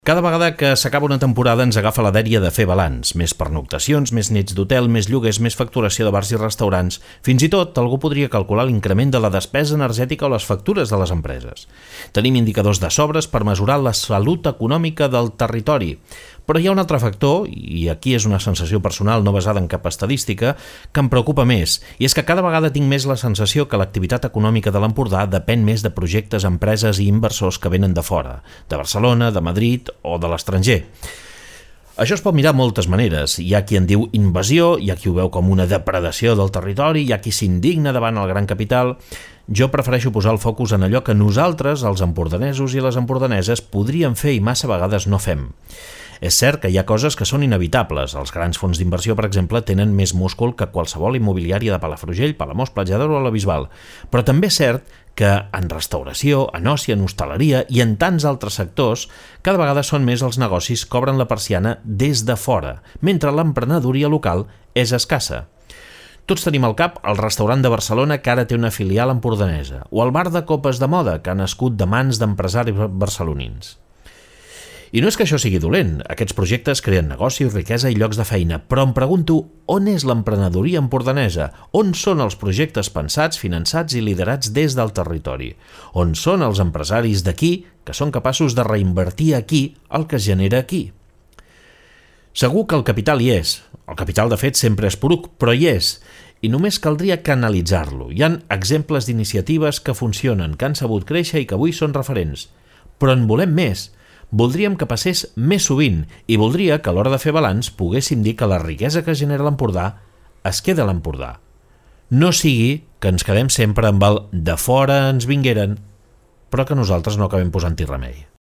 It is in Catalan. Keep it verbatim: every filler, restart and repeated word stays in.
Cada vegada que s'acaba una temporada ens agafa la dèria de fer balanç. Més pernoctacions, més nits d'hotel, més lloguers, més facturació de bars i restaurants. Fins i tot, algú podria calcular l'increment de la despesa energètica o les factures de les empreses. Tenim indicadors de sobres per mesurar la salut econòmica del territori. Però hi ha un altre factor, i aquí és una sensació personal no basada en cap estadística, que em preocupa més, i és que cada vegada tinc més la sensació que l'activitat econòmica de l'Empordà depèn més de projectes, empreses i inversors que venen de fora, de Barcelona, de Madrid o de l'estranger. Això es pot mirar de moltes maneres. Hi ha qui en diu invasió, hi ha qui ho veu com una depredació del territori, hi ha qui s'indigna davant el gran capital. Jo prefereixo posar el focus en allò que nosaltres, els empordanesos i les empordaneses, podríem fer i massa vegades no fem. És cert que hi ha coses que són inevitables. Els grans fons d'inversió, per exemple, tenen més múscul que qualsevol immobiliària de Palafrugell, Palamós, Platja d'Aro o la Bisbal. Però també és cert que en restauració, en oci, en hostaleria i en tants altres sectors, cada vegada són més els negocis que obren la persiana des de fora, mentre l'emprenedoria local és escassa. Tots tenim al cap el restaurant de Barcelona que ara té una filial empordanesa, o el bar de copes de moda que ha nascut de mans d'empresaris barcelonins. I no és que això sigui dolent, aquests projectes creen negoci, riquesa i llocs de feina, però em pregunto on és l'emprenedoria empordanesa, on són els projectes pensats, finançats i liderats des del territori, on són els empresaris d'aquí que són capaços de reinvertir aquí el que es genera aquí. Segur que el capital hi és, el capital de fet sempre és poruc, però hi és, i només caldria canalitzar-lo. Hi ha exemples d'iniciatives que funcionen, que han sabut créixer i que avui són referents, però en volem més. Voldríem que passés més sovint i voldria que a l'hora de fer balanç poguéssim dir que la riquesa que genera l'Empordà es queda a l'Empordà. No sigui que ens quedem sempre amb el de fora ens vingueren, però que nosaltres no acabem posant-hi remei.